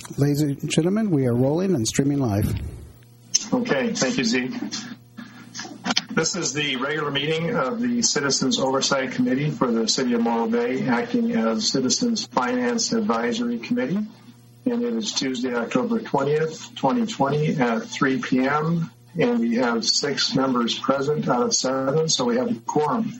Ladies and gentlemen, we are rolling and streaming live. Okay, thank you, Zeke. This is the regular meeting of the Citizens Oversight Committee for the City of Morro Bay, acting as Citizens Finance Advisory Committee. And it is Tuesday, October 20th, 2020 at 3 p.m. And we have 6 members present out of 7, so we have a quorum.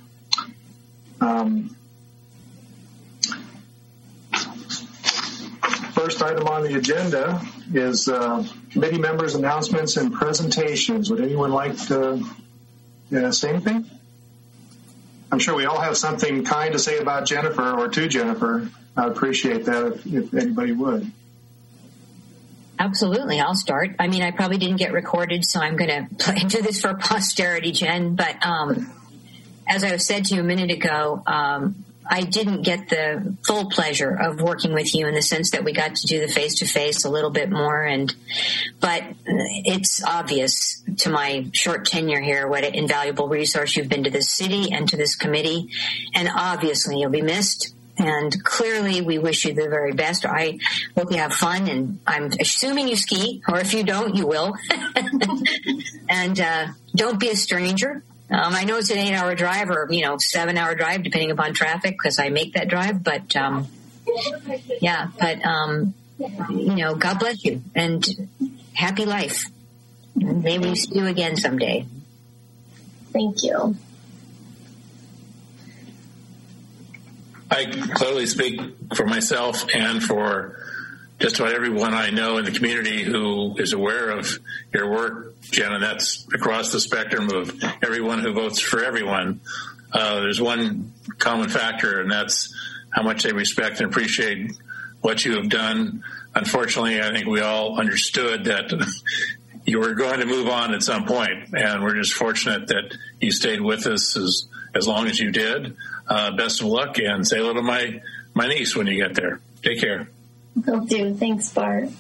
First item on the agenda is committee members' announcements and presentations. Would anyone like to say anything? I'm sure we all have something kind to say about Jennifer or to Jennifer. I'd appreciate that if anybody would. Absolutely. I'll start. I mean, I probably didn't get recorded, so I'm going to do this for posterity, Jen. But as I said to you a minute ago, I didn't get the full pleasure of working with you in the sense that we got to do the face-to-face a little bit more. But it's obvious to my short tenure here what an invaluable resource you've been to this city and to this committee. And obviously you'll be missed. And clearly we wish you the very best. I hope you have fun, and I'm assuming you ski, or if you don't, you will. And don't be a stranger. I know it's an 8-hour drive or, 7-hour drive, depending upon traffic, because I make that drive. But, God bless you and happy life. Maybe we see you again someday. Thank you. I clearly speak for myself and for just about everyone I know in the community who is aware of your work, Jen, and that's across the spectrum of everyone who votes for everyone. There's one common factor, and that's how much they respect and appreciate what you have done. Unfortunately, I think we all understood that you were going to move on at some point, and we're just fortunate that you stayed with us as long as you did. Best of luck, and say hello to my niece when you get there. Take care. Will do. Thanks, Bart.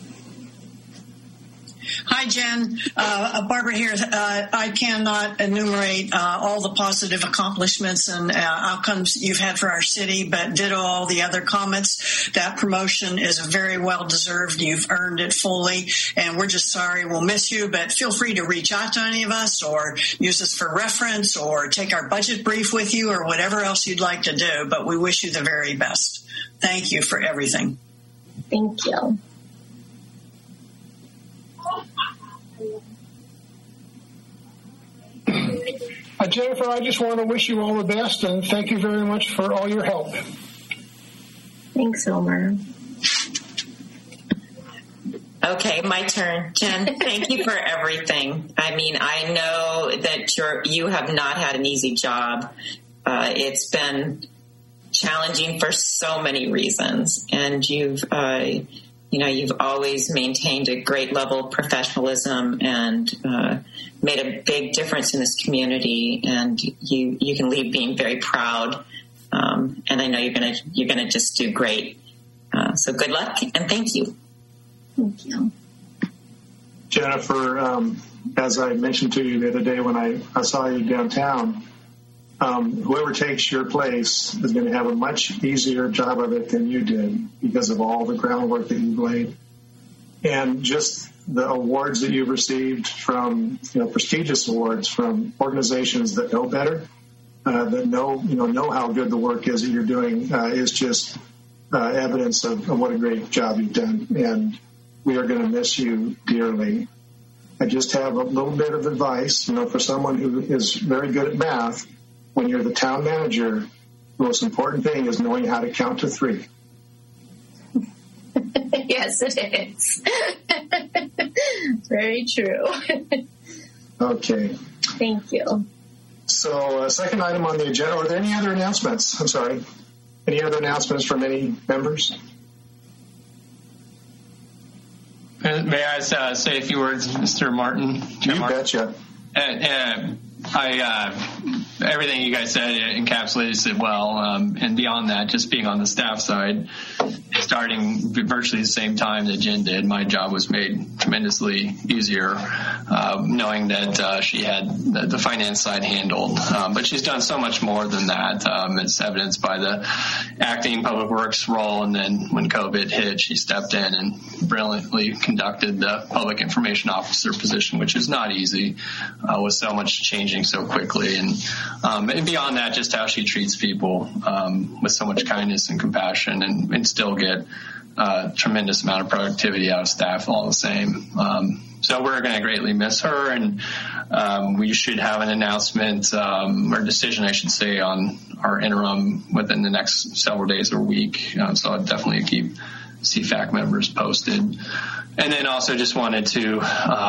Hi, Jen. Barbara here. I cannot enumerate all the positive accomplishments and outcomes you've had for our city, but ditto all the other comments. That promotion is very well deserved. You've earned it fully, and we're just sorry. We'll miss you, but feel free to reach out to any of us or use us for reference or take our budget brief with you or whatever else you'd like to do, but we wish you the very best. Thank you for everything. Thank you. Jennifer, I just want to wish you all the best and thank you very much for all your help. Thanks, Elmer. Okay, my turn. Jen, thank you for everything. I mean, I know that you have not had an easy job. It's been challenging for so many reasons, and you've always maintained a great level of professionalism and made a big difference in this community. And you can leave being very proud. And I know you're gonna just do great. So good luck and thank you. Thank you, Jennifer. As I mentioned to you the other day when I saw you downtown, whoever takes your place is going to have a much easier job of it than you did because of all the groundwork that you've laid. And just the awards that you've received from, prestigious awards from organizations that know better, that know how good the work is that you're doing, is just evidence of what a great job you've done. And we are going to miss you dearly. I just have a little bit of advice, for someone who is very good at math. When you're the town manager, the most important thing is knowing how to count to 3. Yes, it is. Very true. Okay. Thank you. So, second item on the agenda. Are there any other announcements? I'm sorry. Any other announcements from any members? May I say a few words, Mr. Martin? You betcha. Everything you guys said encapsulates it well, and beyond that, just being on the staff side, starting virtually the same time that Jen did, my job was made tremendously easier. knowing that she had the finance side handled. But she's done so much more than that. It's evidenced by the acting public works role, and then when COVID hit, she stepped in and brilliantly conducted the public information officer position, which is not easy, with so much changing so quickly. And beyond that, just how she treats people with so much kindness and compassion, and still get a tremendous amount of productivity out of staff all the same. So we're going to greatly miss her, and we should have an announcement, or decision, I should say, on our interim within the next several days or week. So I'll definitely keep CFAC members posted. And then also just wanted to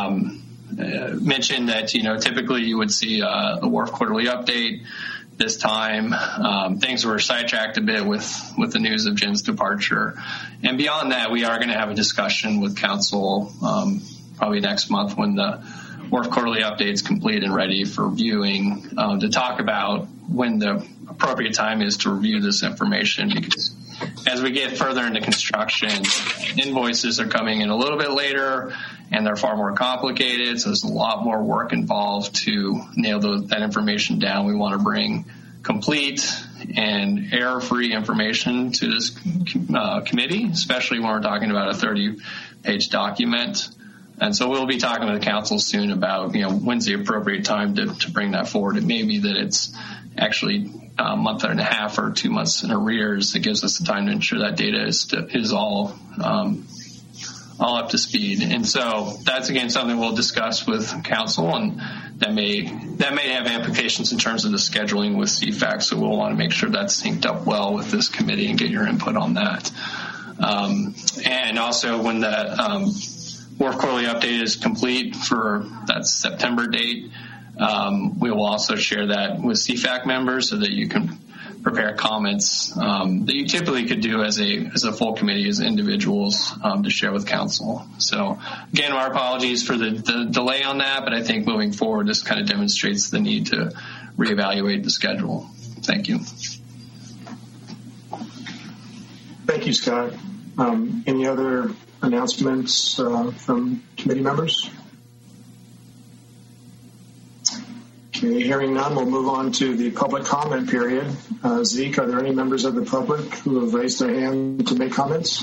mention that, typically you would see the WARF quarterly update. This time, things were sidetracked a bit with the news of Jen's departure. And beyond that, we are going to have a discussion with council probably next month when the WARF quarterly update is complete and ready for viewing, to talk about when the appropriate time is to review this information, because as we get further into construction, invoices are coming in a little bit later and they're far more complicated. So there's a lot more work involved to nail that information down. We want to bring complete and error-free information to this committee, especially when we're talking about a 30-page document. And so we'll be talking to the council soon about, when's the appropriate time to bring that forward. It may be that it's actually a month and a half or 2 months in arrears. That gives us the time to ensure that data is all up to speed. And so that's, again, something we'll discuss with council, and that may have implications in terms of the scheduling with CFAC. So we'll want to make sure that's synced up well with this committee and get your input on that. And also when the WARF quarterly update is complete for that September date, we will also share that with CFAC members so that you can prepare comments that you typically could do as a full committee, as individuals, to share with council. So again, our apologies for the delay on that, but I think moving forward, this kind of demonstrates the need to reevaluate the schedule. Thank you. Thank you, Scott. Any other announcements from committee members? Okay, hearing none, we'll move on to the public comment period. Zeke, are there any members of the public who have raised their hand to make comments?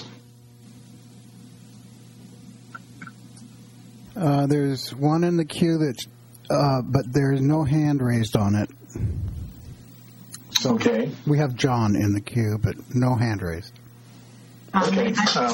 There's one in the queue but there is no hand raised on it. So okay. We have John in the queue, but no hand raised. Okay.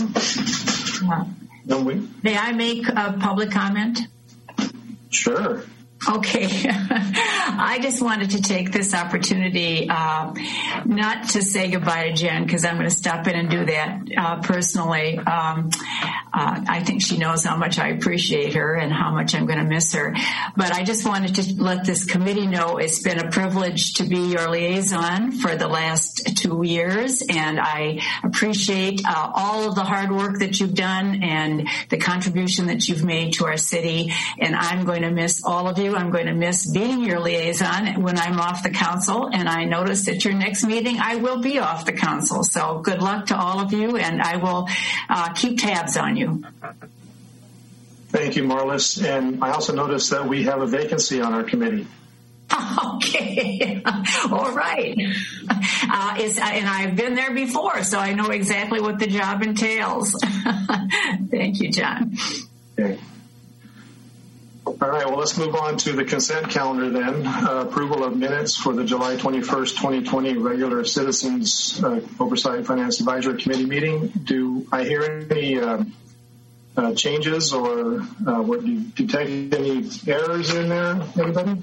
May I make a public comment? Sure. Okay. I just wanted to take this opportunity not to say goodbye to Jen, because I'm going to stop in and do that personally. I think she knows how much I appreciate her and how much I'm going to miss her. But I just wanted to let this committee know it's been a privilege to be your liaison for the last 2 years, and I appreciate all of the hard work that you've done and the contribution that you've made to our city, and I'm going to miss all of you. I'm going to miss being your liaison when I'm off the council, and I notice at your next meeting I will be off the council. So good luck to all of you, and I will keep tabs on you. Thank you, Marlis. And I also noticed that we have a vacancy on our committee. Okay. All right. And I've been there before, so I know exactly what the job entails. Thank you, John. Okay. All right, well, let's move on to the consent calendar then. Approval of minutes for the July 21st, 2020 regular Citizens Oversight Finance Advisory Committee meeting. Do I hear any changes or do you detect any errors in there, anybody?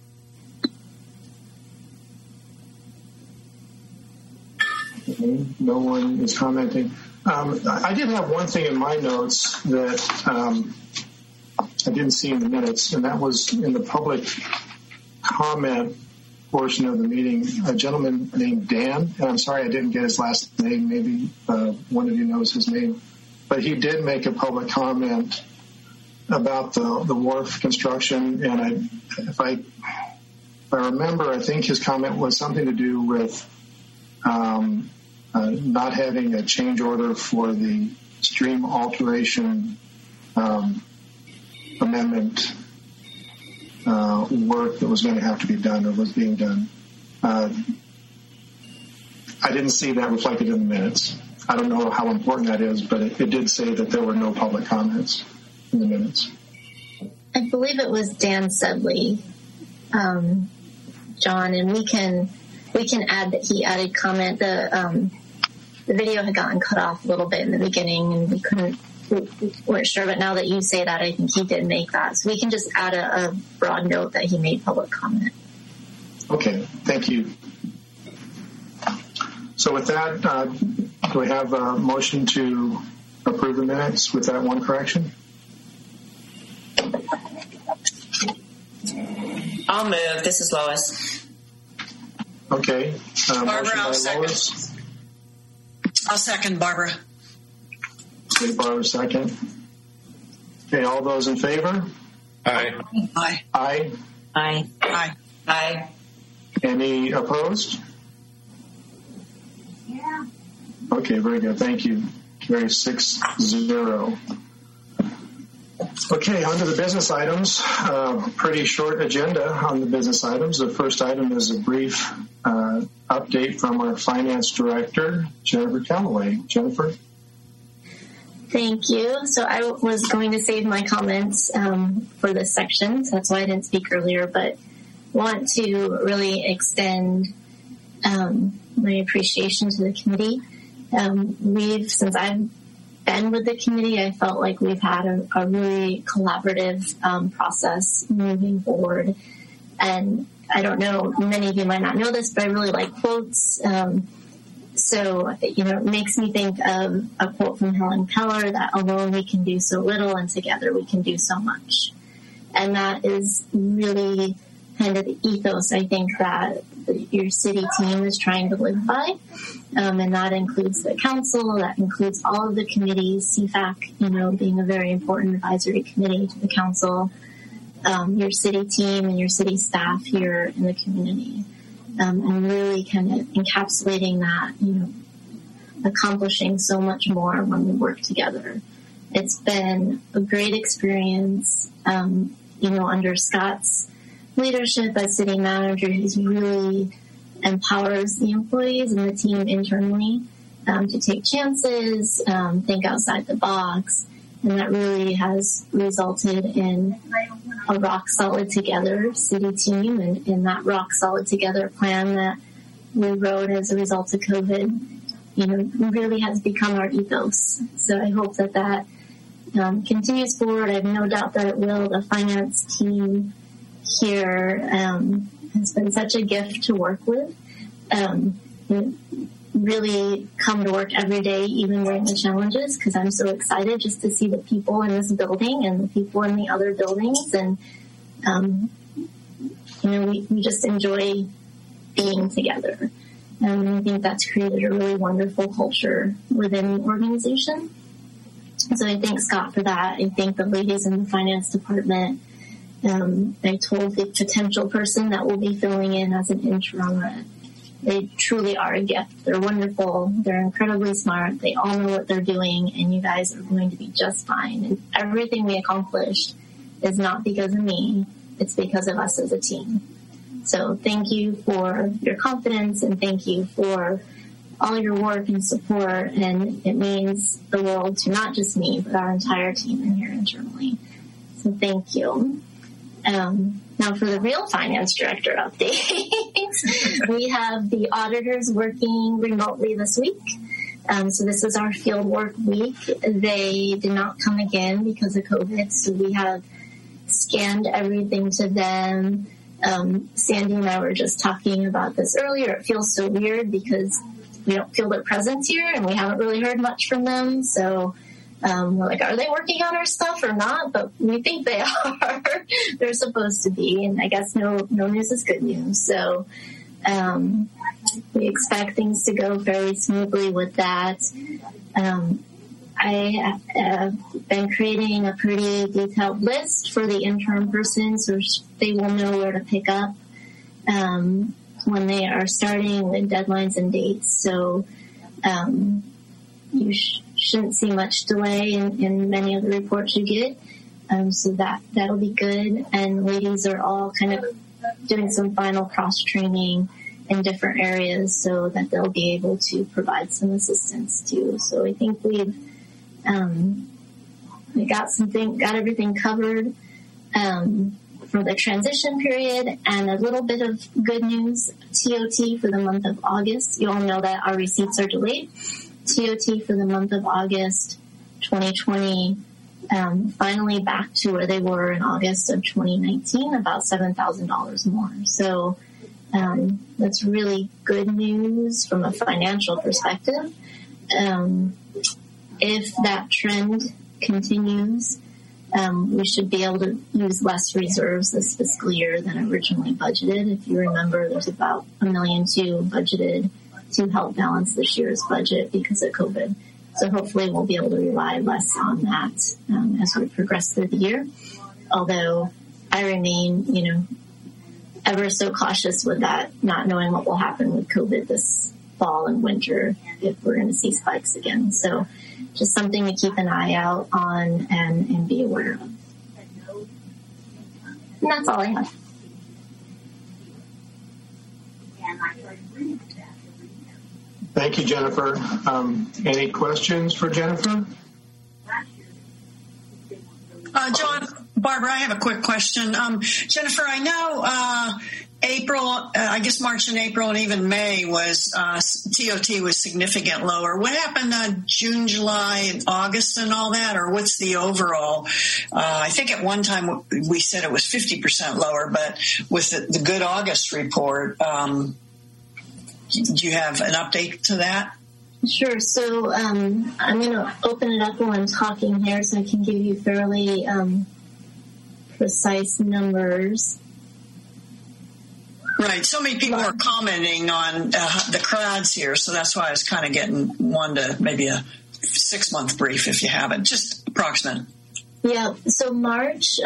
Okay, no one is commenting. I did have one thing in my notes that I didn't see in the minutes, and that was in the public comment portion of the meeting. A gentleman named Dan, and I'm sorry I didn't get his last name. Maybe one of you knows his name. But he did make a public comment about the wharf construction, and if I remember, I think his comment was something to do with not having a change order for the stream alteration amendment work that was going to have to be done or was being done. I didn't see that reflected in the minutes. I don't know how important that is, but it did say that there were no public comments in the minutes. I believe it was Dan Sedley, John, and we can add that he added comment. The video had gotten cut off a little bit in the beginning, and we weren't sure. But now that you say that, I think he did make that. So we can just add a broad note that he made public comment. Okay, thank you. So with that, do we have a motion to approve the minutes with that one correction? I'll move. This is Lois. Okay. Barbara, I'll second. Lois. I'll second, Barbara. Okay, Barbara, second. Okay, all those in favor? Aye. Aye. Aye. Aye. Aye. Aye. Any opposed? Yeah. Okay, very good. Thank you. Carry 6-0. Okay, on to the business items. Pretty short agenda on the business items. The first item is a brief update from our finance director, Jennifer Callaway. Jennifer? Thank you. So I was going to save my comments for this section, so that's why I didn't speak earlier, but want to really extend my appreciation to the committee. Since I've been with the committee, I felt like we've had a really collaborative process moving forward. And I don't know, many of you might not know this, but I really like quotes. So, it makes me think of a quote from Helen Keller that alone we can do so little and together we can do so much. And that is really kind of the ethos, I think, that your city team is trying to live by. And that includes the council, that includes all of the committees, CFAC, being a very important advisory committee to the council, your city team and your city staff here in the community. And really kind of encapsulating that, accomplishing so much more when we work together. It's been a great experience, under Scott's leadership as city manager. He's really empowers the employees and the team internally to take chances, think outside the box, and that really has resulted in a rock solid together city team, and in that rock solid together plan that we wrote as a result of COVID, really has become our ethos. So I hope that continues forward. I have no doubt that it will. The finance team here has been such a gift to work with. Really come to work every day, even during the challenges, because I'm so excited just to see the people in this building and the people in the other buildings. And, we just enjoy being together. And I think that's created a really wonderful culture within the organization. So I thank Scott for that. I thank the ladies in the finance department. I told the potential person that will be filling in as an interim that they truly are a gift. They're wonderful. They're incredibly smart. They all know what they're doing, and you guys are going to be just fine. And everything we accomplished is not because of me. It's because of us as a team. So thank you for your confidence, and thank you for all your work and support. And it means the world to not just me, but our entire team in here internally. So thank you. Now for the real finance director update, we have the auditors working remotely this week. So this is our field work week. They did not come again because of COVID, so we have scanned everything to them. Sandy and I were just talking about this earlier. It feels so weird because we don't feel their presence here and we haven't really heard much from them. So we're like, are they working on our stuff or not? But we think they are. They're supposed to be. And I guess no news is good news. So we expect things to go fairly smoothly with that. I have been creating a pretty detailed list for the interim person so they will know where to pick up when they are starting with deadlines and dates. So you shouldn't see much delay in many of the reports you get. So that'll be good. And ladies are all kind of doing some final cross training in different areas so that they'll be able to provide some assistance too. So I think we got everything covered for the transition period. And a little bit of good news, TOT for the month of August. You all know that our receipts are delayed. TOT for the month of August 2020, finally back to where they were in August of 2019, about $7,000 more. So that's really good news from a financial perspective. If that trend continues, we should be able to use less reserves this fiscal year than originally budgeted. If you remember, there's about $1.2 million budgeted to help balance this year's budget because of COVID. So hopefully we'll be able to rely less on that as we progress through the year. Although I remain, ever so cautious with that, not knowing what will happen with COVID this fall and winter if we're going to see spikes again. So just something to keep an eye out on and be aware of. And that's all I have. Thank you, Jennifer. Any questions for Jennifer? John, Barbara, I have a quick question. Jennifer, I know April, I guess March and April and even May was TOT was significant lower. What happened on June, July, and August and all that, or what's the overall? I think at one time we said it was 50% lower, but with the good August report, do you have an update to that? Sure. So I'm going to open it up while I'm talking here so I can give you fairly precise numbers. Right. So many people are commenting on the crowds here, so that's why I was kind of getting one to maybe a 6-month brief if you haven't, just approximate. Yeah. So March,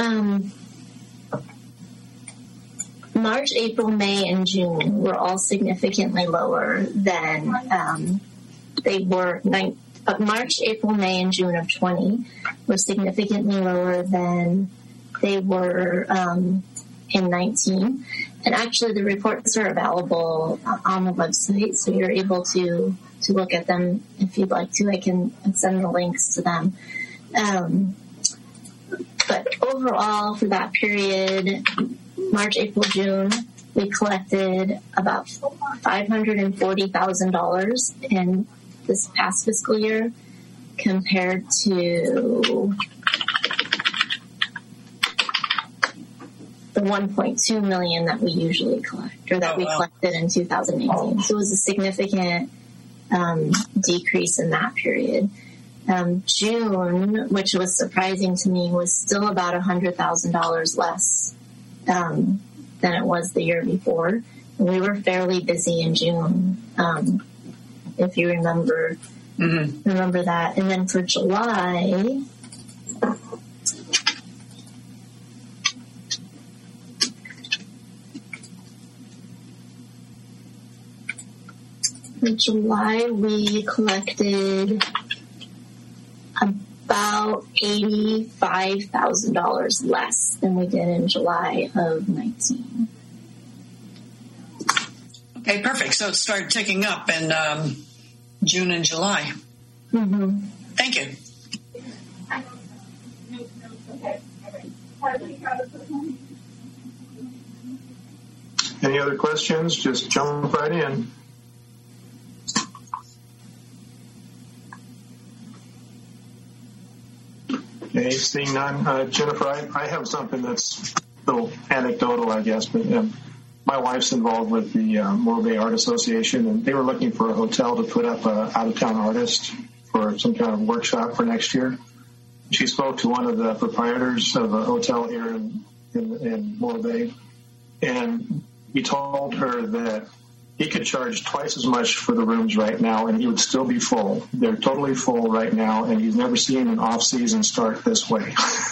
April, May, and June were all significantly lower than they were. March, April, May, and June of 20 were significantly lower than they were in 19. And actually, the reports are available on the website, so you're able to look at them if you'd like to. I can send the links to them. But overall, for that period, March, April, June, we collected about $540,000 in this past fiscal year compared to the $1.2 million that we usually collect, or that we collected in 2018. So it was a significant decrease in that period. June, which was surprising to me, was still about $100,000 less than it was the year before. And we were fairly busy in June, if you remember that. And then for July, we collected about $85,000 less than we did in July of 19. Okay, perfect. So it started ticking up in June and July. Mm-hmm. Thank you. Any other questions? Just jump right in. Okay, seeing none. Jennifer, I have something that's a little anecdotal, I guess, but my wife's involved with the Morro Bay Art Association, and they were looking for a hotel to put up an out-of-town artist for some kind of workshop for next year. She spoke to one of the proprietors of a hotel here in Morro Bay, and he told her that he could charge twice as much for the rooms right now, and he would still be full. They're totally full right now, and he's never seen an off-season start this way.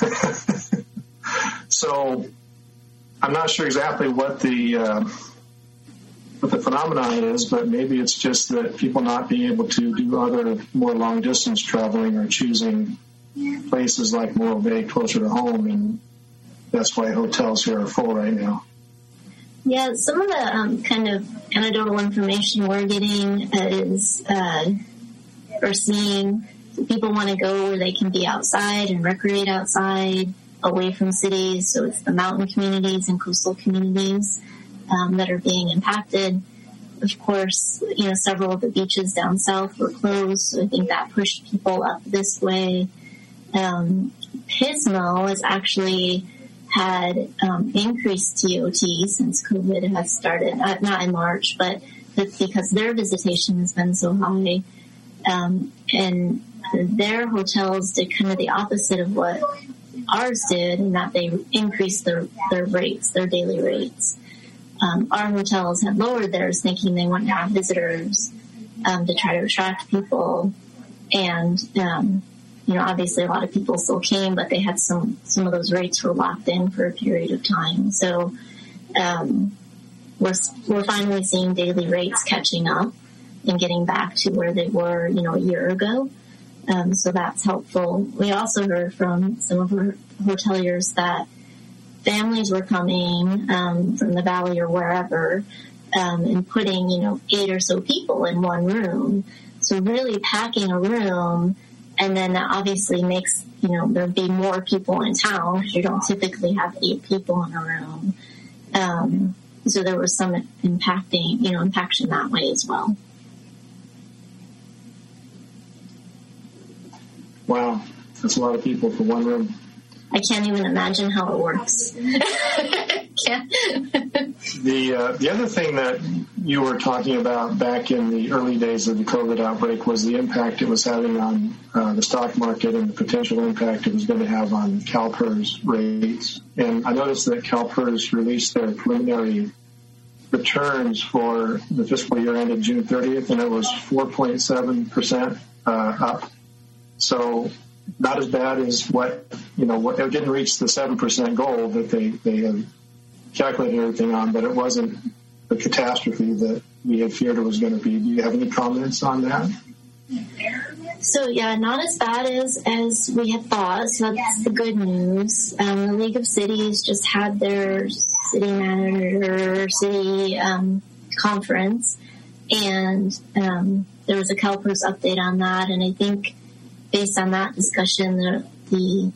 So I'm not sure exactly what the phenomenon is, but maybe it's just that people not being able to do other more long-distance traveling or choosing places like Morro Bay closer to home, and that's why hotels here are full right now. Yeah, some of the kind of anecdotal information we're getting is, or seeing, people want to go where they can be outside and recreate outside, away from cities. So it's the mountain communities and coastal communities that are being impacted. Of course, several of the beaches down south were closed, so I think that pushed people up this way. Pismo has actually had increased TOT since COVID has started, not in March, but because their visitation has been so high. And their hotels did kind of the opposite of what ours did, in that they increased their rates, their daily rates. Our hotels had lowered theirs, thinking they wouldn't have visitors to try to attract people. And, obviously a lot of people still came, but they had some of those rates were locked in for a period of time. So we're finally seeing daily rates catching up and getting back to where they were, a year ago. So that's helpful. We also heard from some of our hoteliers that families were coming from the valley or wherever and putting, 8 or so people in one room. So really packing a room, and then that obviously makes, there'll be more people in town because you don't typically have 8 people in a room. So there was some impaction that way as well. Wow, that's a lot of people for one room. I can't even imagine how it works. The other thing that you were talking about back in the early days of the COVID outbreak was the impact it was having on the stock market and the potential impact it was going to have on CalPERS rates. And I noticed that CalPERS released their preliminary returns for the fiscal year ended June 30th, and it was 4.7% up. So not as bad as what it didn't reach the 7% goal that they had calculated everything on, but it wasn't the catastrophe that we had feared it was going to be. Do you have any comments on that? So yeah, not as bad as we had thought. So that's the good news. The League of Cities just had their city manager, city conference, and there was a CalPERS update on that. And I think based on that discussion, the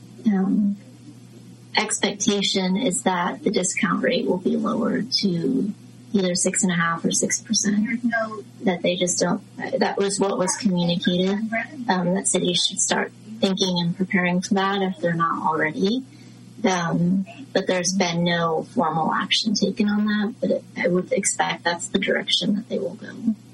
expectation is that the discount rate will be lowered to either 6.5% or 6%. That they just don't. That was what was communicated. That cities should start thinking and preparing for that if they're not already. But there's been no formal action taken on that. But I would expect that's the direction that they will go.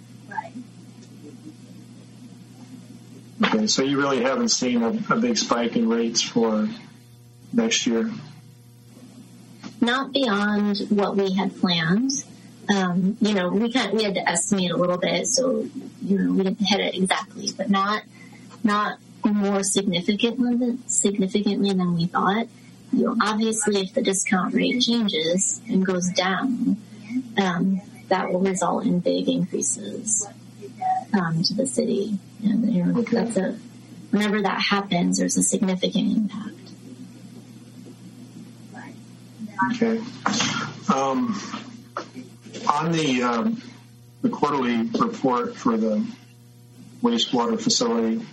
Okay, so you really haven't seen a big spike in rates for next year? Not beyond what we had planned. We had to estimate a little bit, so we didn't hit it exactly, but not more significantly than we thought. Obviously, if the discount rate changes and goes down, that will result in big increases to the city. Okay. Whenever that happens, there's a significant impact. Okay. On the quarterly report for the wastewater facility,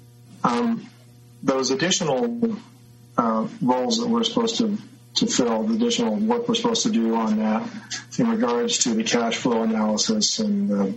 those additional roles that we're supposed to fill, the additional work we're supposed to do on that in regards to the cash flow analysis and the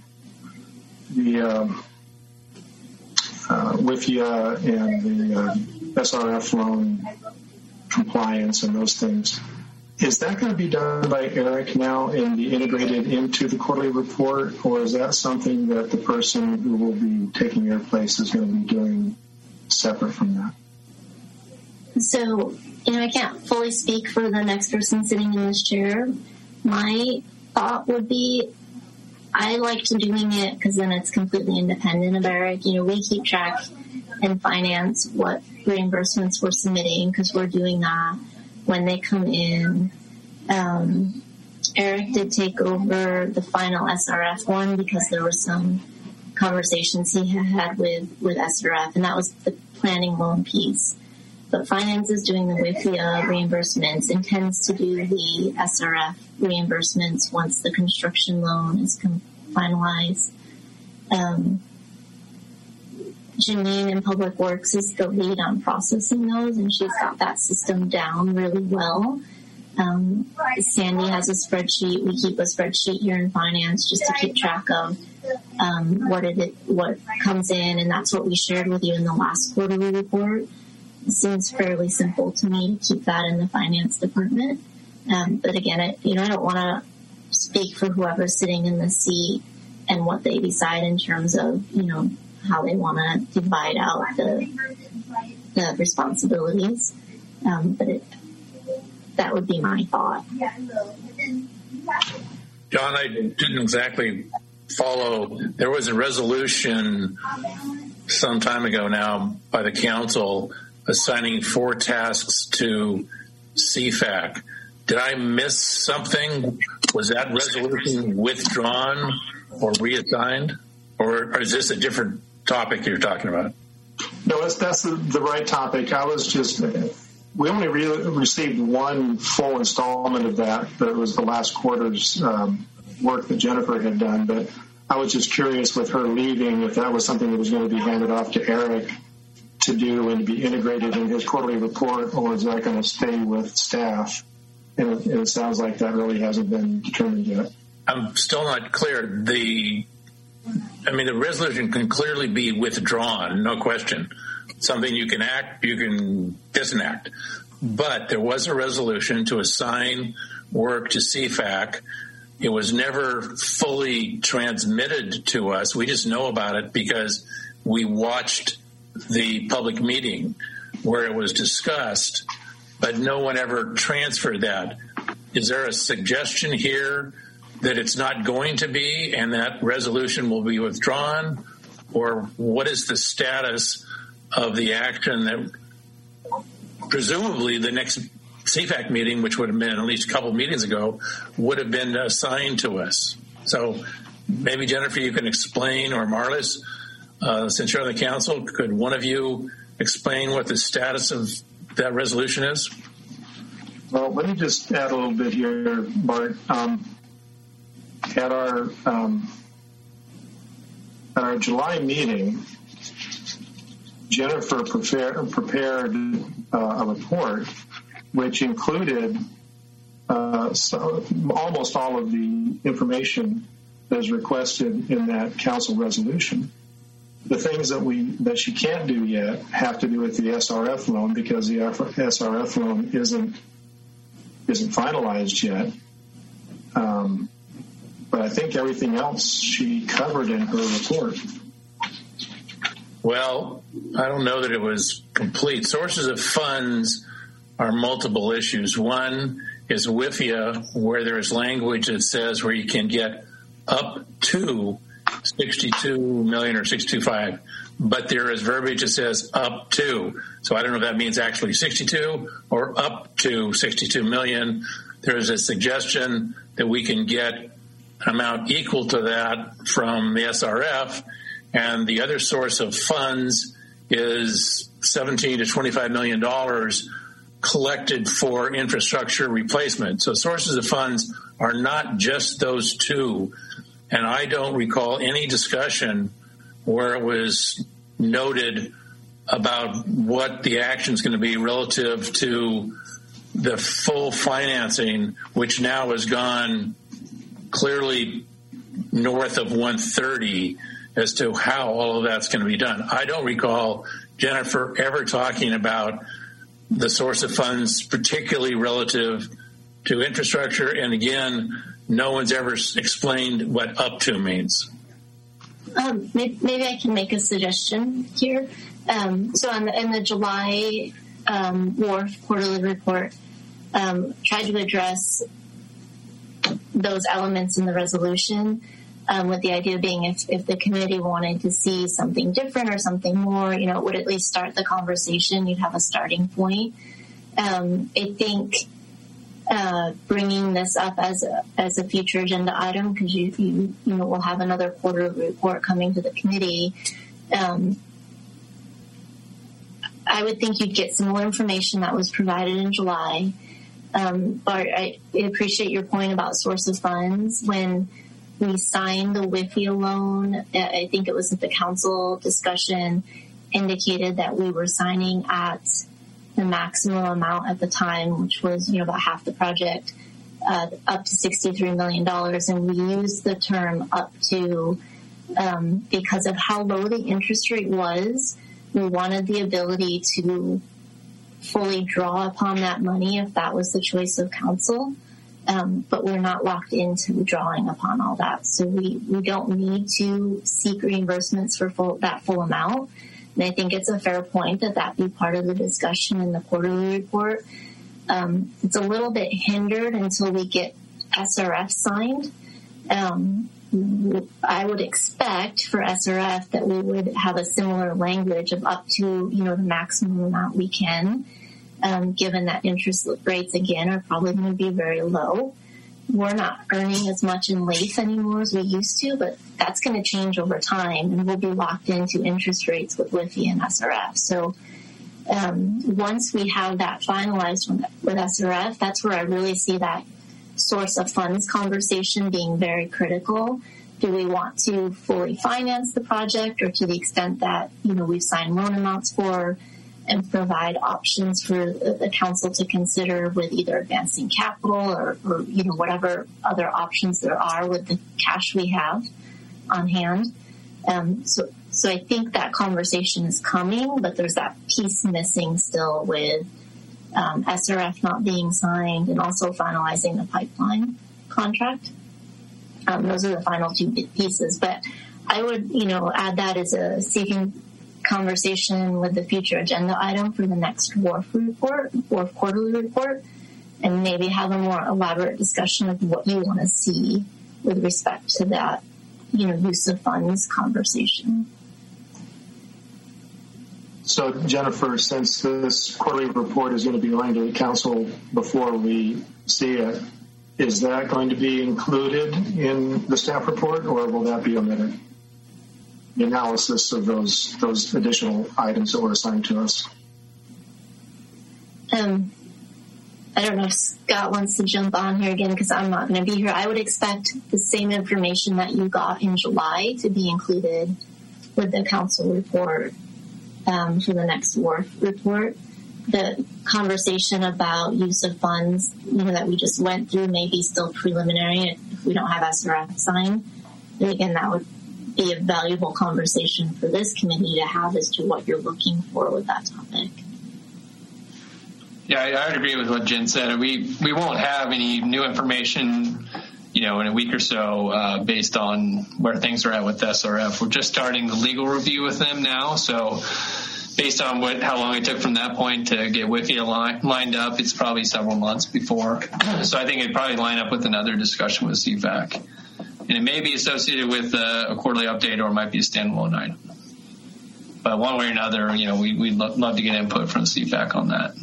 WIFIA and the SRF loan compliance and those things. Is that going to be done by Eric now and be integrated into the quarterly report, or is that something that the person who will be taking your place is going to be doing separate from that? So, I can't fully speak for the next person sitting in this chair. My thought would be I liked doing it because then it's completely independent of Eric. We keep track in finance what reimbursements we're submitting because we're doing that when they come in. Eric did take over the final SRF one because there were some conversations he had with SRF, and that was the planning loan piece. But finance is doing the WIFIA reimbursements, intends to do the SRF reimbursements once the construction loan is finalized. Janine in Public Works is the lead on processing those, and she's got that system down really well. Sandy has a spreadsheet. We keep a spreadsheet here in finance just to keep track of what comes in, and that's what we shared with you in the last quarterly report. It seems fairly simple to me to keep that in the finance department. But again, I don't want to speak for whoever's sitting in the seat and what they decide in terms of, how they want to divide out the responsibilities. But that would be my thought. John, I didn't exactly follow. There was a resolution some time ago now by the council assigning 4 tasks to CFAC. Did I miss something? Was that resolution withdrawn or reassigned? Or is this a different topic you're talking about? No, that's the right topic. We only received one full installment of that. That was the last quarter's work that Jennifer had done. But I was just curious with her leaving if that was something that was going to be handed off to Eric to do and to be integrated in his quarterly report, or is that going to stay with staff? And it sounds like that really hasn't been determined yet. I'm still not clear. The resolution can clearly be withdrawn, no question. Something you can act, you can disenact. But there was a resolution to assign work to CFAC. It was never fully transmitted to us. We just know about it because we watched the public meeting where it was discussed, but no one ever transferred that. Is there a suggestion here that it's not going to be and that resolution will be withdrawn? Or what is the status of the action that presumably the next CFAC meeting, which would have been at least a couple of meetings ago, would have been assigned to us? So maybe, Jennifer, you can explain, or Marlis, since you're on the council, could one of you explain what the status of that resolution is? Well, let me just add a little bit here, Bart. At our July meeting, Jennifer prepared a report which included almost all of the information that is requested in that council resolution. The things that she can't do yet have to do with the SRF loan, because the SRF loan isn't finalized yet. But I think everything else she covered in her report. Well, I don't know that it was complete. Sources of funds are multiple issues. One is WIFIA, where there's language that says where you can get up to $62 million or $62.5, but there is verbiage that says up to. So I don't know if that means actually 62 or up to 62 million. There is a suggestion that we can get an amount equal to that from the SRF, and the other source of funds is $17 to $25 million collected for infrastructure replacement. So sources of funds are not just those two. And I don't recall any discussion where it was noted about what the action is going to be relative to the full financing, which now has gone clearly north of 130 as to how all of that's going to be done. I don't recall Jennifer ever talking about the source of funds, particularly relative to infrastructure. And again, no one's ever explained what up to means. Maybe I can make a suggestion here. So in the July WRF quarterly report, tried to address those elements in the resolution, with the idea being if the committee wanted to see something different or something more, it would at least start the conversation. You'd have a starting point. I think bringing this up as a future agenda item, because you will have another quarterly report coming to the committee. I would think you'd get similar information that was provided in July. But I appreciate your point about source of funds. When we signed the WIFIA loan, I think it was at the council discussion, indicated that we were signing at the maximum amount at the time, which was, about half the project, up to $63 million. And we used the term up to, because of how low the interest rate was. We wanted the ability to fully draw upon that money if that was the choice of council. But we're not locked into drawing upon all that. So we don't need to seek reimbursements for that full amount. And I think it's a fair point that be part of the discussion in the quarterly report. It's a little bit hindered until we get SRF signed. I would expect for SRF that we would have a similar language of up to, the maximum amount we can, given that interest rates, again, are probably going to be very low. We're not earning as much in LAIF anymore as we used to, but that's going to change over time, and we'll be locked into interest rates with WIFIA and SRF. So once we have that finalized with SRF, that's where I really see that source of funds conversation being very critical. Do we want to fully finance the project, or to the extent that, we've signed loan amounts for, and provide options for the council to consider with either advancing capital or whatever other options there are with the cash we have on hand. So I think that conversation is coming, but there's that piece missing still with SRF not being signed and also finalizing the pipeline contract. Those are the final two pieces. But I would, add that as a seeking conversation with the future agenda item for the next WRF quarterly report, and maybe have a more elaborate discussion of what you want to see with respect to that, use of funds conversation. So, Jennifer, since this quarterly report is going to be going to the council before we see it, is that going to be included in the staff report, or will that be omitted? The analysis of those additional items that were assigned to us. I don't know if Scott wants to jump on here again, because I'm not going to be here. I would expect the same information that you got in July to be included with the council report for the next WRF report. The conversation about use of funds, that we just went through may be still preliminary if we don't have SRF signed. And again, that would be a valuable conversation for this committee to have as to what you're looking for with that topic. Yeah, I would agree with what Jen said. We won't have any new information, in a week or so based on where things are at with SRF. We're just starting the legal review with them now, so based on how long it took from that point to get WIFIA lined up, it's probably several months before. So I think it'd probably line up with another discussion with CFAC. And it may be associated with a quarterly update, or it might be a standalone item. But one way or another, we'd love to get input from CFAC on that.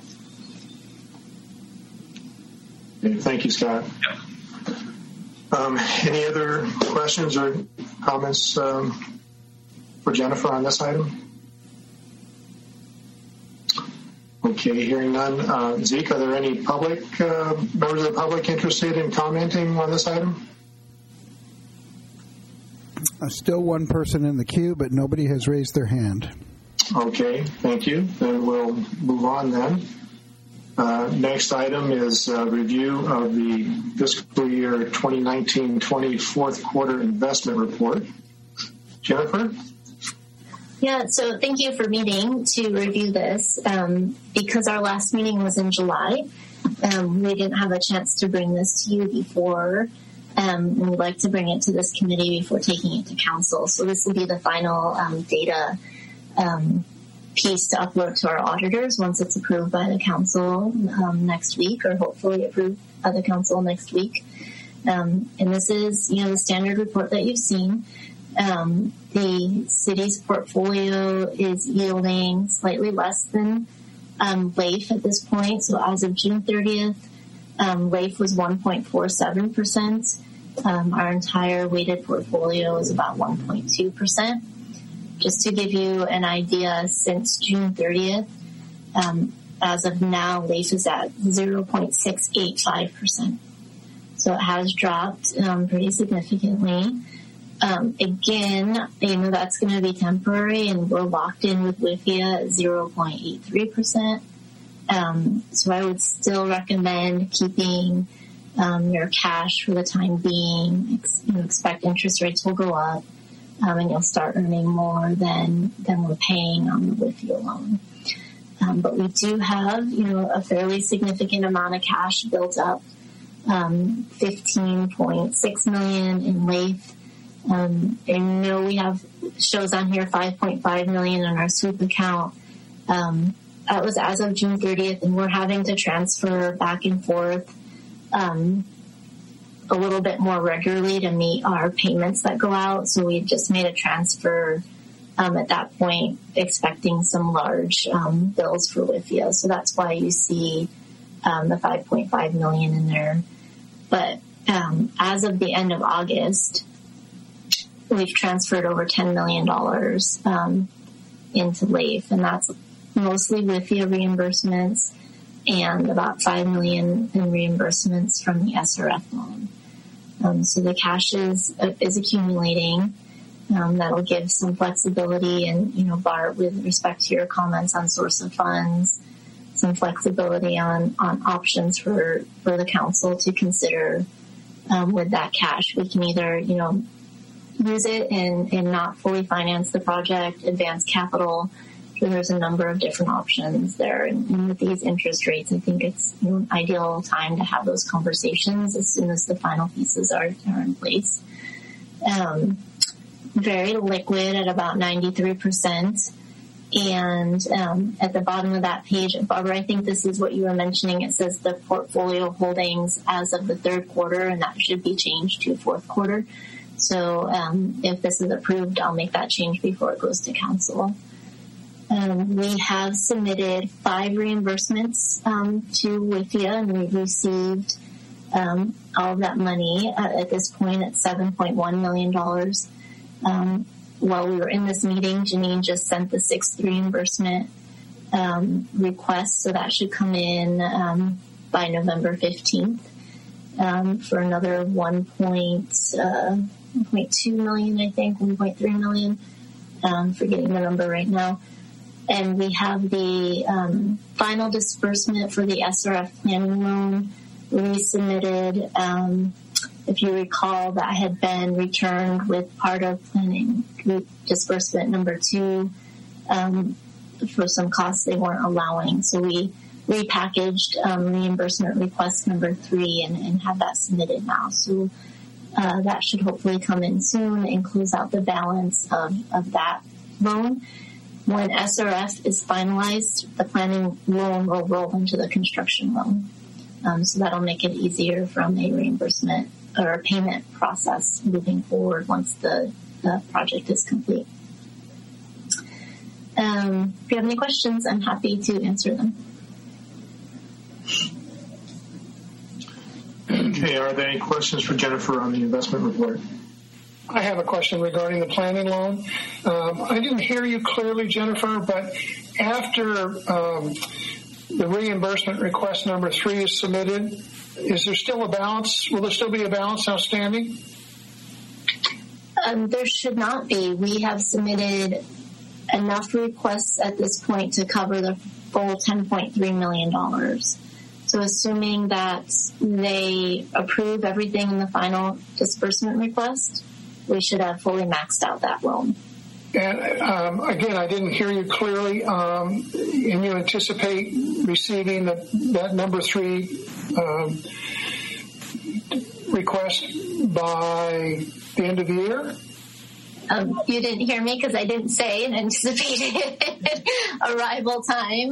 Thank you, Scott. Yeah. Any other questions or comments for Jennifer on this item? Okay, hearing none. Zeke, are there any members of the public interested in commenting on this item? Still one person in the queue, but nobody has raised their hand. Okay, thank you. Then we'll move on then. Next item is a review of the fiscal year 2019-20 fourth quarter investment report. Jennifer? Yeah, so thank you for meeting to review this. Because our last meeting was in July, we didn't have a chance to bring this to you before. And we'd like to bring it to this committee before taking it to council. So this will be the final data piece to upload to our auditors once it's approved by the council next week, or hopefully approved by the council next week. And this is, the standard report that you've seen. The city's portfolio is yielding slightly less than LAIF at this point. So as of June 30th, LAIF was 1.47%. Our entire weighted portfolio is about 1.2%. Just to give you an idea, since June 30th, as of now, LAIF is at 0.685%. So it has dropped pretty significantly. Again, that's going to be temporary, and we're locked in with WIFIA at 0.83%. So I would still recommend keeping your cash for the time being. Expect interest rates will go up, and you'll start earning more than we're paying on the WIFIA loan. But we do have, a fairly significant amount of cash built up, $15.6 million in LAIF. I know we have shows on here $5.5 million in our sweep account. That was as of June 30th, and we're having to transfer back and forth a little bit more regularly to meet our payments that go out. So we just made a transfer at that point, expecting some large bills for WIFIA. So that's why you see the $5.5 million in there. But as of the end of August, we've transferred over $10 million into LAIF, and that's mostly WIFIA reimbursements and about $5 million in reimbursements from the SRF loan. So the cash is accumulating. That'll give some flexibility, and Bart, with respect to your comments on source of funds, some flexibility on options for the council to consider with that cash. We can either use it and not fully finance the project, advance capital. So there's a number of different options there. And with these interest rates, I think it's an ideal time to have those conversations as soon as the final pieces are in place. Very liquid at about 93%. And at the bottom of that page, Barbara, I think this is what you were mentioning. It says the portfolio holdings as of the third quarter, and that should be changed to fourth quarter. So if this is approved, I'll make that change before it goes to council. We have submitted 5 reimbursements to WIFIA, and we've received all of that money. At this point, it's $7.1 million. While we were in this meeting, Janine just sent the 6th reimbursement request, so that should come in by November 15th for another 1.2 million, I think, 1.3 million. Forgetting the number right now. And we have the final disbursement for the SRF planning loan. We submitted, if you recall, that had been returned with part of planning disbursement number 2 for some costs they weren't allowing. So we repackaged reimbursement request number 3 and have that submitted now. So that should hopefully come in soon and close out the balance of that loan. When SRF is finalized, the planning loan will roll into the construction loan. So that'll make it easier from a reimbursement or a payment process moving forward once the project is complete. If you have any questions, I'm happy to answer them. Okay, are there any questions for Jennifer on the investment report? I have a question regarding the planning loan. I didn't hear you clearly, Jennifer, but after the reimbursement request number 3 is submitted, is there still a balance? Will there still be a balance outstanding? There should not be. We have submitted enough requests at this point to cover the full $10.3 million. So assuming that they approve everything in the final disbursement request, we should have fully maxed out that loan. And again, I didn't hear you clearly. And you anticipate receiving that number 3 request by the end of the year? You didn't hear me because I didn't say an anticipated arrival time.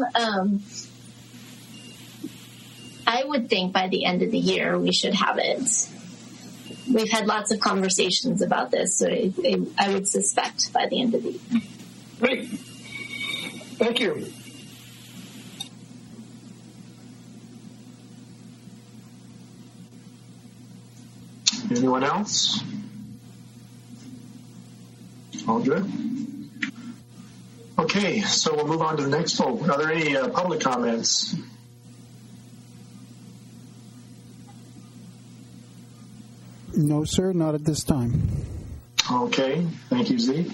I would think by the end of the year we should have it. We've had lots of conversations about this, so I would suspect by the end of the year. Great. Thank you. Anyone else? All good? Okay, so we'll move on to the next poll. Are there any public comments? No, sir, not at this time. Okay, thank you, Zeke.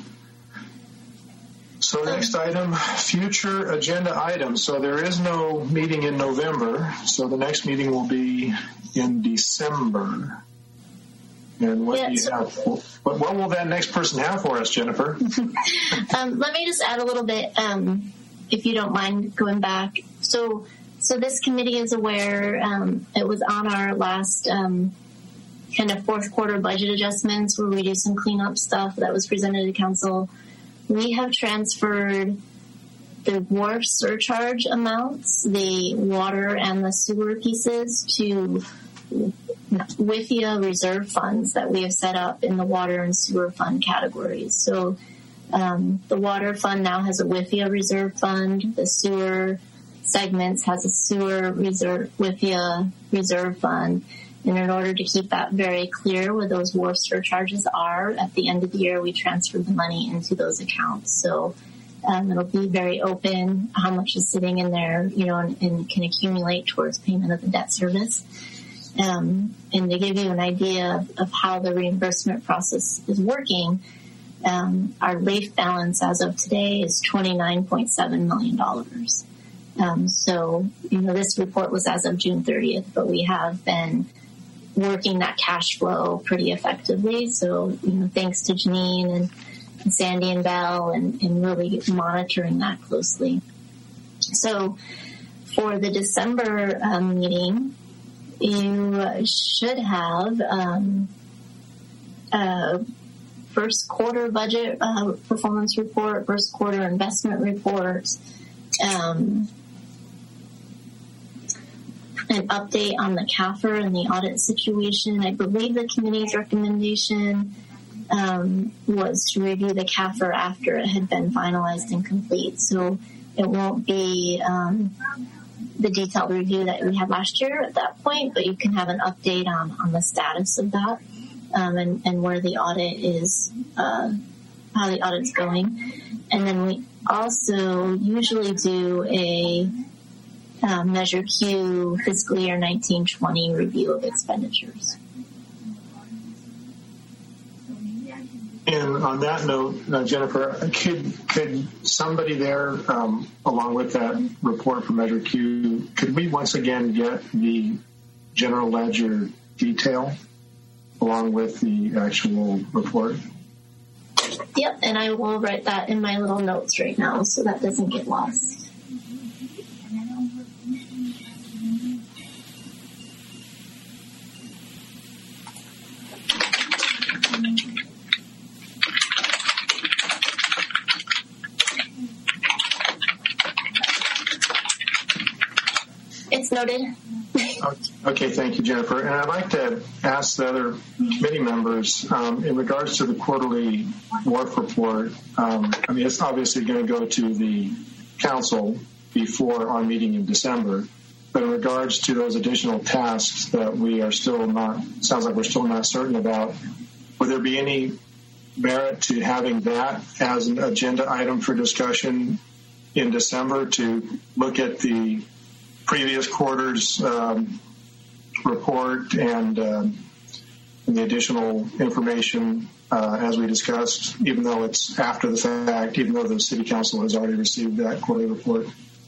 So next item, future agenda items. So there is no meeting in November, so the next meeting will be in December. And what do you have? What will that next person have for us, Jennifer? Let me just add a little bit, if you don't mind going back. So this committee is aware, it was on our last kind of fourth quarter budget adjustments where we do some cleanup stuff that was presented to council. We have transferred the wharf surcharge amounts, the water and the sewer pieces, to WIFIA reserve funds that we have set up in the water and sewer fund categories. So the water fund now has a WIFIA reserve fund. The sewer segments has a sewer reserve WIFIA reserve fund. And in order to keep that very clear where those wharf surcharges are, at the end of the year, we transferred the money into those accounts. So it'll be very open how much is sitting in there, and can accumulate towards payment of the debt service. And to give you an idea of how the reimbursement process is working, our LAIF balance as of today is $29.7 million. So, this report was as of June 30th, but we have been working that cash flow pretty effectively. So, thanks to Janine and Sandy and Belle and really monitoring that closely. So for the December meeting, you should have a first quarter budget performance report, first quarter investment report, an update on the CAFR and the audit situation. I believe the committee's recommendation was to review the CAFR after it had been finalized and complete. So it won't be the detailed review that we had last year at that point, but you can have an update on the status of that and where the audit is, how the audit's going. And then we also usually do a Measure Q fiscal year 1920 review of expenditures. And on that note, Jennifer, could somebody there, along with that report from Measure Q, could we once again get the general ledger detail along with the actual report? Yep, and I will write that in my little notes right now so that doesn't get lost. It's noted. Okay, thank you, Jennifer. And I'd like to ask the other committee members, in regards to the quarterly WARF report, it's obviously going to go to the council before our meeting in December. But in regards to those additional tasks that we are still not, sounds like we're still not certain about, would there be any merit to having that as an agenda item for discussion in December to look at the previous quarter's report and the additional information as we discussed, even though it's after the fact, even though the City Council has already received that quarterly report?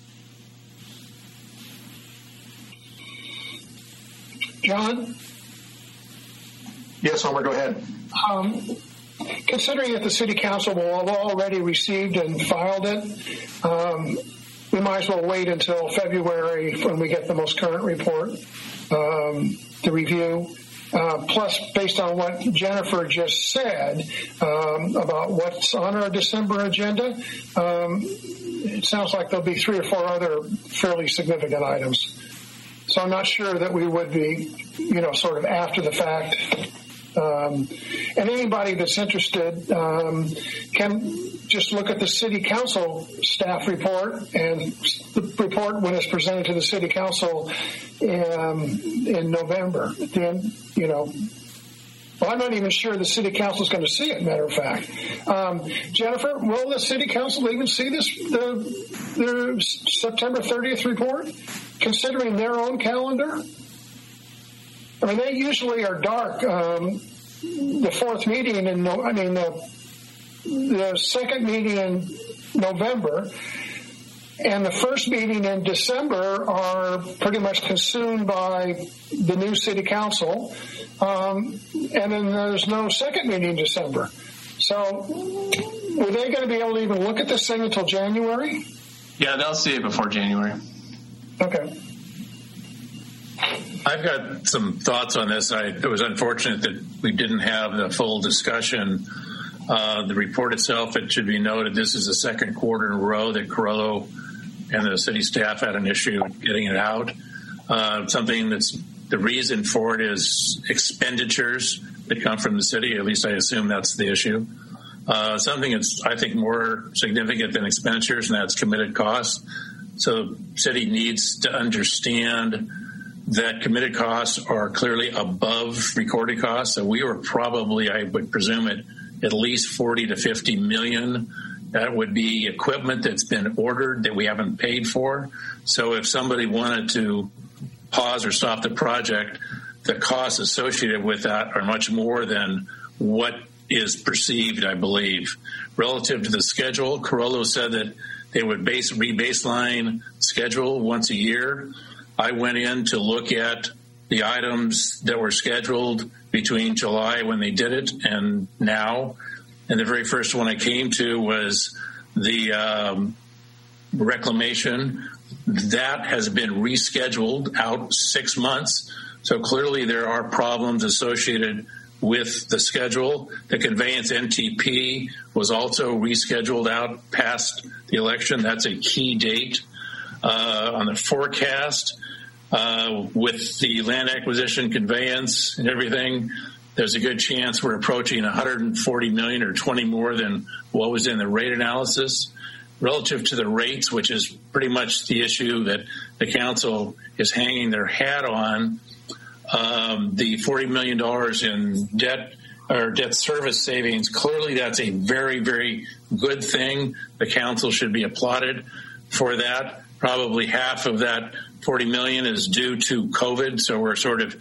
John? Yes, Homer, go ahead. Considering that the City Council will have already received and filed it, we might as well wait until February when we get the most current report to review. Plus, based on what Jennifer just said about what's on our December agenda, it sounds like there'll be 3 or 4 other fairly significant items. So I'm not sure that we would be, sort of after the fact. And anybody that's interested can just look at the City Council staff report and the report when it's presented to the City Council in November. Then, Well, I'm not even sure the city council is going to see it, matter of fact. Jennifer, will the city council even see the September 30th report, considering their own calendar? I mean, they usually are dark. The fourth meeting the second meeting in November and the first meeting in December are pretty much consumed by the new city council. And then there's no second meeting in December. So were they going to be able to even look at this thing until January? Yeah, they'll see it before January. Okay. I've got some thoughts on this. It was unfortunate that we didn't have the full discussion. The report itself, it should be noted, this is the second quarter in a row that Carollo and the city staff had an issue getting it out. Something that's the reason for it is expenditures that come from the city. At least I assume that's the issue. Something that's, I think, more significant than expenditures, and that's committed costs. So the city needs to understand that committed costs are clearly above recorded costs. So we were probably, I would presume, at least 40 to 50 million. That would be equipment that's been ordered that we haven't paid for. So if somebody wanted to pause or stop the project, the costs associated with that are much more than what is perceived, I believe. Relative to the schedule, Carollo said that they would re-baseline schedule once a year. I went in to look at the items that were scheduled between July when they did it and now. And the very first one I came to was the reclamation. That has been rescheduled out 6 months. So clearly there are problems associated with the schedule. The conveyance NTP was also rescheduled out past the election. That's a key date. On the forecast, with the land acquisition, conveyance, and everything, there's a good chance we're approaching 140 million or 20 more than what was in the rate analysis. Relative to the rates, which is pretty much the issue that the council is hanging their hat on, the $40 million in debt or debt service savings, clearly that's a very, very good thing. The council should be applauded for that. Probably half of that 40 million is due to COVID, so we're sort of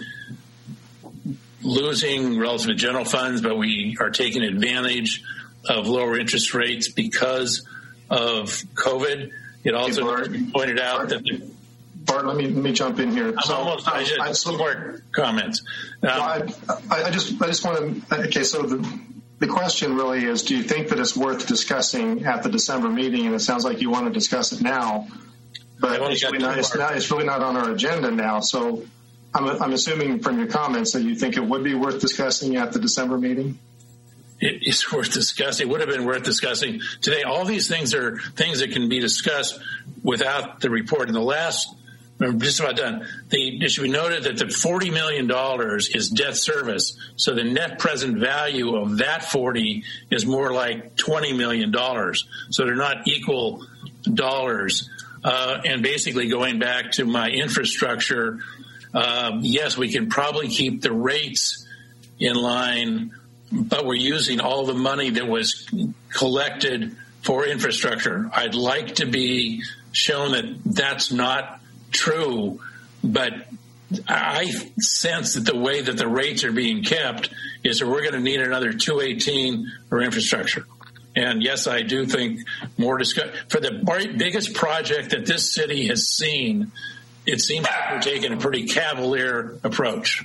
losing relative to general funds, but we are taking advantage of lower interest rates because of COVID. It also pointed out that Bart, let me jump in here. I just some more comments. I just want to. Okay, so the question really is: do you think that it's worth discussing at the December meeting? And it sounds like you want to discuss it now, but it's really not on our agenda now. So I'm assuming from your comments that you think it would be worth discussing at the December meeting. It is worth discussing. It would have been worth discussing today. All these things are things that can be discussed without the report. In the last, I'm just about done. It should be noted that the $40 million is debt service. So the net present value of that 40 is more like $20 million. So they're not equal dollars. And basically going back to my infrastructure, yes, we can probably keep the rates in line, but we're using all the money that was collected for infrastructure. I'd like to be shown that that's not true, but I sense that the way that the rates are being kept is that we're going to need another 218 for infrastructure. And yes, I do think more discussion for the biggest project that this city has seen. It seems like we're taking a pretty cavalier approach.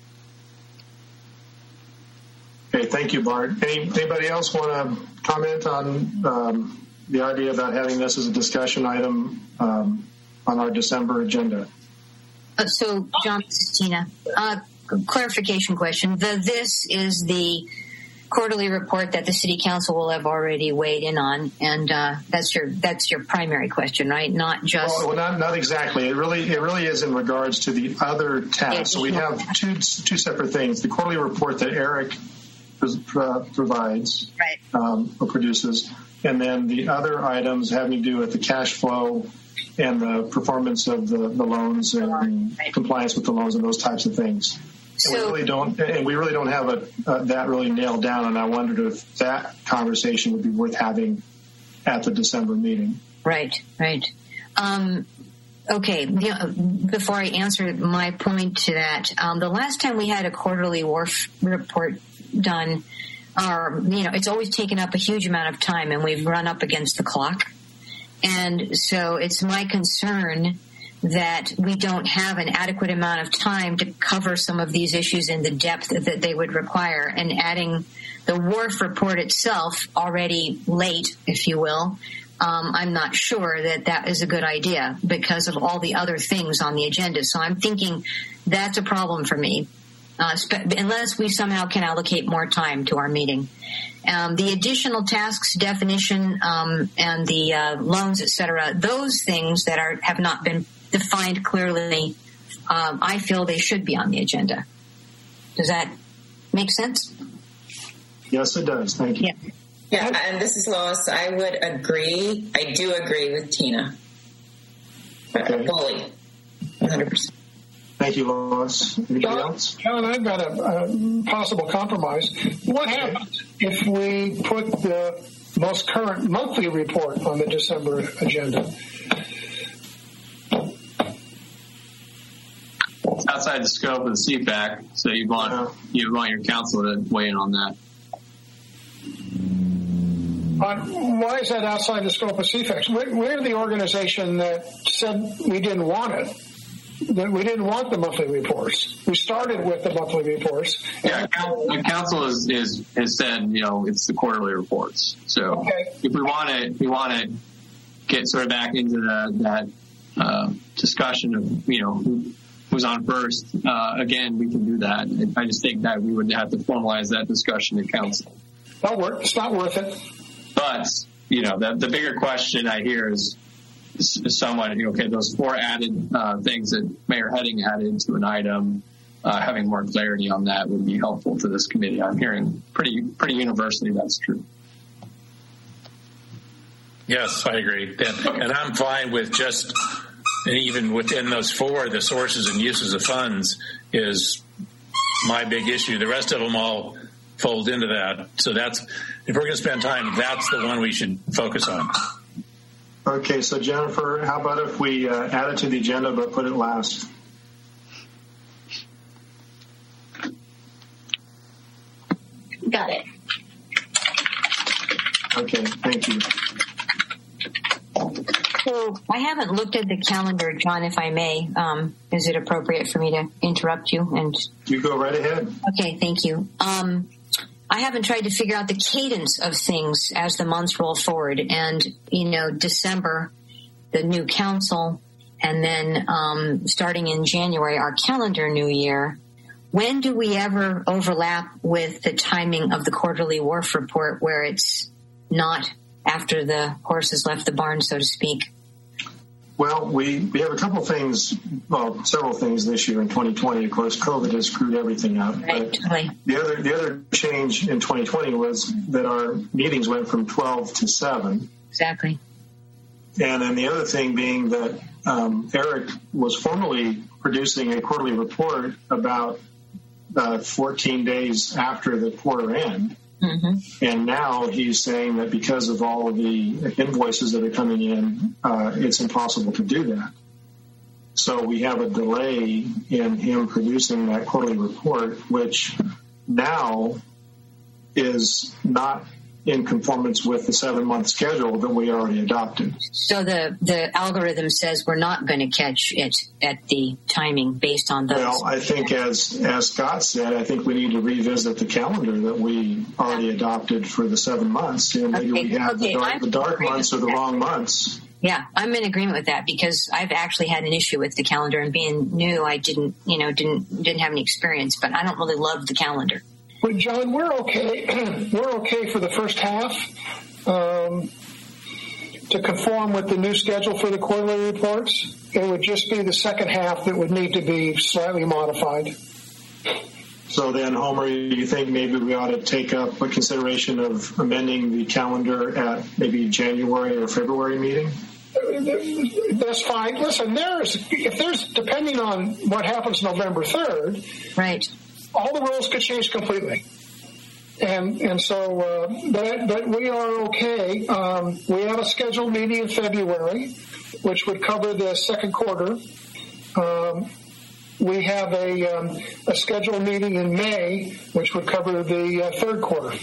Okay, thank you, Bart. Anybody else want to comment on the idea about having this as a discussion item on our December agenda? So, John, this is Tina. Clarification question. This is the quarterly report that the City Council will have already weighed in on, and that's your primary question, right? Not just well, not exactly. It really is in regards to the other tasks. So we have two separate things: the quarterly report that Eric provides, right, or produces, and then the other items having to do with the cash flow and the performance of the loans and compliance with the loans and those types of things. So we really don't have that really nailed down, and I wondered if that conversation would be worth having at the December meeting. Right. Okay, before I answer my point to that, the last time we had a quarterly WARF report done, it's always taken up a huge amount of time, and we've run up against the clock. And so it's my concern that we don't have an adequate amount of time to cover some of these issues in the depth that they would require. And adding the WARF report itself already late, if you will, I'm not sure that is a good idea because of all the other things on the agenda. So I'm thinking that's a problem for me, unless we somehow can allocate more time to our meeting. The additional tasks definition and the loans, et cetera, those things that have not been defined clearly, I feel they should be on the agenda. Does that make sense? Yes, it does. Thank you. Yeah, and this is Lois. I would agree. I do agree with Tina. Fully. 100%. Thank you, Lois. Anybody else? John, I've got a possible compromise. What happens if we put the most current monthly report on the December agenda? It's outside the scope of the CPAC, so you want your council to weigh in on that. Why is that outside the scope of CFAX? We're the organization that said we didn't want it. That we didn't want the monthly reports. We started with the monthly reports. Yeah, the council has said, it's the quarterly reports. So if we want to get sort of back into that discussion of who's on first, again, we can do that. I just think that we would have to formalize that discussion at council. It's not worth it. But, the bigger question I hear is someone, those 4 added things that Mayor Heading added to an item, having more clarity on that would be helpful to this committee. I'm hearing pretty universally that's true. Yes, I agree. And I'm fine with just, even within those 4, the sources and uses of funds is my big issue. The rest of them all fold into that. So if we're going to spend time, that's the one we should focus on. Okay, so Jennifer, how about if we add it to the agenda but put it last? Got it. Okay, thank you. So I haven't looked at the calendar, John, if I may. Is it appropriate for me to interrupt you? And you go right ahead. Okay, thank you. I haven't tried to figure out the cadence of things as the months roll forward. And, December, the new council, and then starting in January, our calendar new year. When do we ever overlap with the timing of the quarterly WARF report where it's not after the horse has left the barn, so to speak? Well, we have a couple things, several things this year in 2020. Of course, COVID has screwed everything up. Right, totally. The other change in 2020 was that our meetings went from 12 to 7. Exactly. And then the other thing being that Eric was formally producing a quarterly report about 14 days after the quarter end. Mm-hmm. And now he's saying that because of all of the invoices that are coming in, it's impossible to do that. So we have a delay in him producing that quarterly report, which now is not in conformance with the 7-month schedule that we already adopted. So the algorithm says we're not going to catch it at the timing based on those. Well, I think as Scott said, I think we need to revisit the calendar that we already adopted for the 7 months. Maybe we have the dark months or the wrong months. Yeah, I'm in agreement with that because I've actually had an issue with the calendar, and being new, I didn't have any experience, but I don't really love the calendar. But John, we're okay. We're okay for the first half to conform with the new schedule for the quarterly reports. It would just be the second half that would need to be slightly modified. So then, Homer, you think maybe we ought to take up a consideration of amending the calendar at maybe January or February meeting? That's fine. Listen, if there's depending on what happens November 3rd, right? all the rules could change completely. And so, but we are okay. We have a scheduled meeting in February, which would cover the second quarter. We have a scheduled meeting in May, which would cover the third quarter.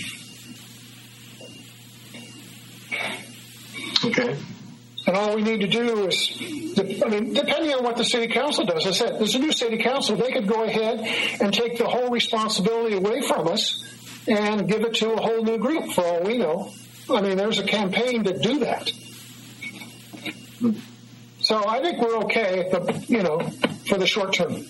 Okay. And all we need to do is, depending on what the city council does, as I said, there's a new city council. They could go ahead and take the whole responsibility away from us and give it to a whole new group, for all we know. I mean, there's a campaign to do that. So I think we're okay, for the short term.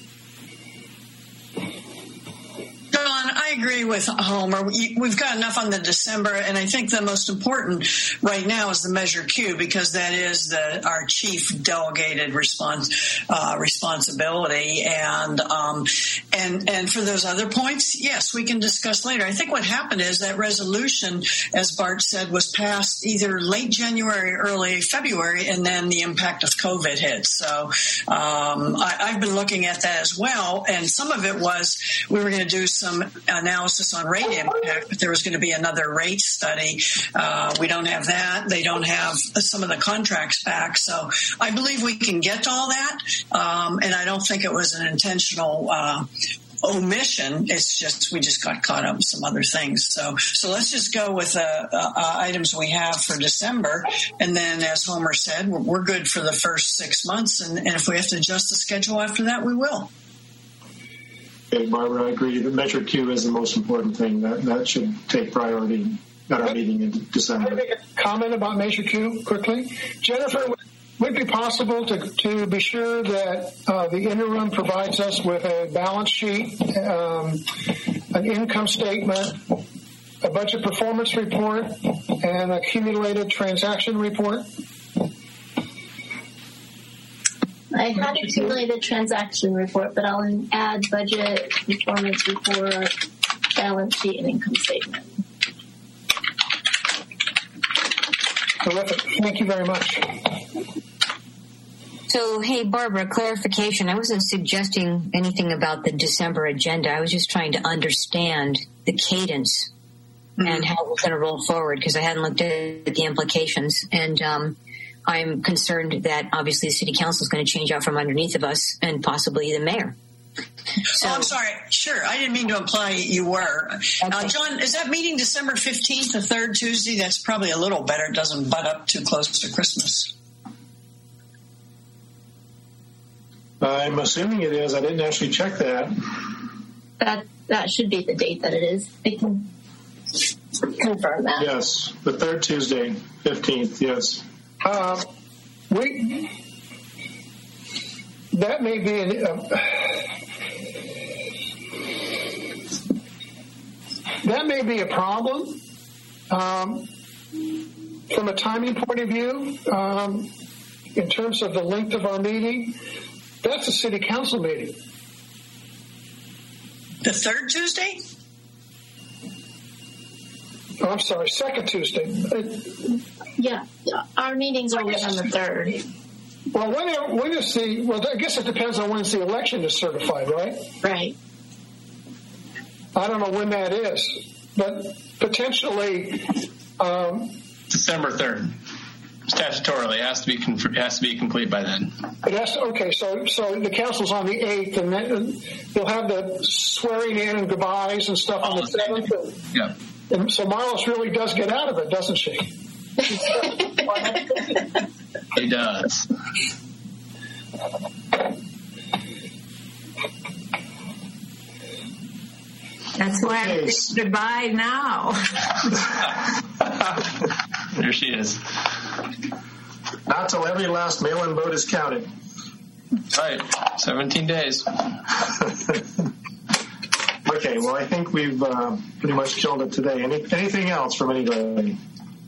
John, I agree with Homer. We've got enough on the December, and I think the most important right now is the Measure Q, because that is our chief delegated responsibility. And for those other points, yes, we can discuss later. I think what happened is that resolution, as Bart said, was passed either late January, early February, and then the impact of COVID hit. So I've been looking at that as well, and some of it was we were going to do some analysis on rate impact, but there was going to be another rate study. We don't have that. They don't have some of the contracts back. So I believe we can get to all that. And I don't think it was an intentional omission. It's just we just got caught up in some other things. So let's just go with the items we have for December. And then, as Homer said, we're good for the first 6 months. And if we have to adjust the schedule after that, we will. Okay, Barbara, I agree that Measure Q is the most important thing. That should take priority at our meeting in December. Can I make a comment about Measure Q quickly? Jennifer, would it be possible to be sure that the interim provides us with a balance sheet, an income statement, a budget performance report, and an accumulated transaction report? I had accumulated transaction report, but I'll add budget, performance report, balance sheet, and income statement. Terrific. Thank you very much. So, hey, Barbara, clarification. I wasn't suggesting anything about the December agenda. I was just trying to understand the cadence and how it was going to roll forward, because I hadn't looked at the implications. And I'm concerned that obviously the city council is going to change out from underneath of us, and possibly the mayor. So, I'm sorry. Sure. I didn't mean to imply you were. Okay. John, is that meeting December 15th, the third Tuesday? That's probably a little better. It doesn't butt up too close to Christmas. I'm assuming it is. I didn't actually check that. That should be the date that it is. I can confirm that. Yes, the third Tuesday, 15th, yes. That may be that may be a problem from a timing point of view. In terms of the length of our meeting, that's a city council meeting. The third Tuesday? Oh, I'm sorry, second Tuesday. Yeah, our meeting's always on the 3rd. Well, when is the? Well, I guess it depends on when the election is certified, right? Right. I don't know when that is, but potentially December 3rd. Statutorily, it has to be complete by then. Okay, so the council's on the 8th, and then you'll have the swearing in and goodbyes and stuff on the 7th. Yeah. And so Marlos really does get out of it, doesn't she? He does. That's why I'm saying goodbye now. There she is. Not till every last mail-in vote is counted. Right, 17 days. Okay, well, I think we've pretty much killed it today. Anything else from anybody?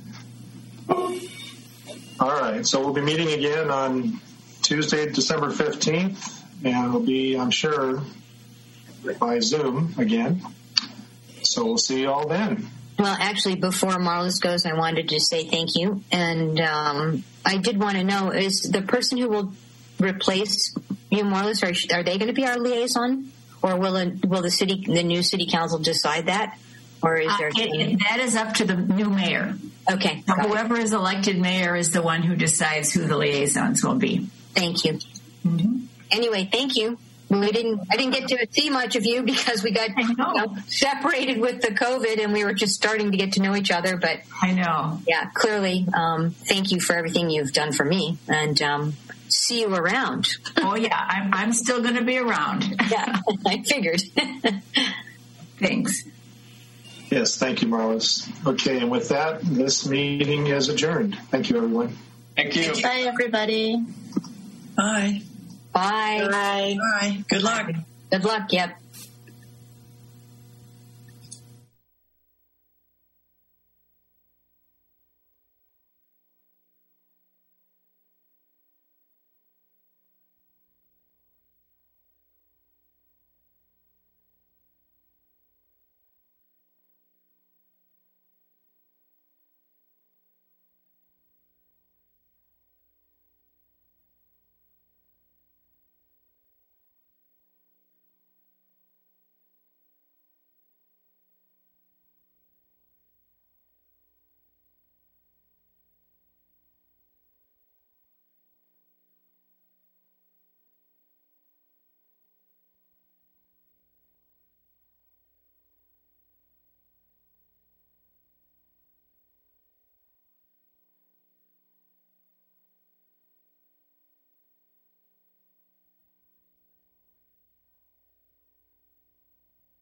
All right, so we'll be meeting again on Tuesday, December 15th, and it'll be, I'm sure, by Zoom again. So we'll see you all then. Well, actually, before Marlos goes, I wanted to say thank you. And I did want to know, is the person who will replace you, Marlos, are they going to be our liaison? Or will the new city council decide that? Or is there that is up to the new mayor. Okay. So whoever is elected mayor is the one who decides who the liaisons will be. Thank you. Mm-hmm. Anyway, thank you. I didn't get to see much of you because we got separated with the COVID and we were just starting to get to know each other. But I know. Yeah, clearly, thank you for everything you've done for me, and see you around. Oh yeah, I'm still going to be around. Yeah, I figured. Thanks. Yes, thank you, Marlis. Okay, and with that, this meeting is adjourned. Thank you, everyone. Thank you. Bye, everybody. Bye. Bye. Bye. Bye. Good luck. Good luck. Yep.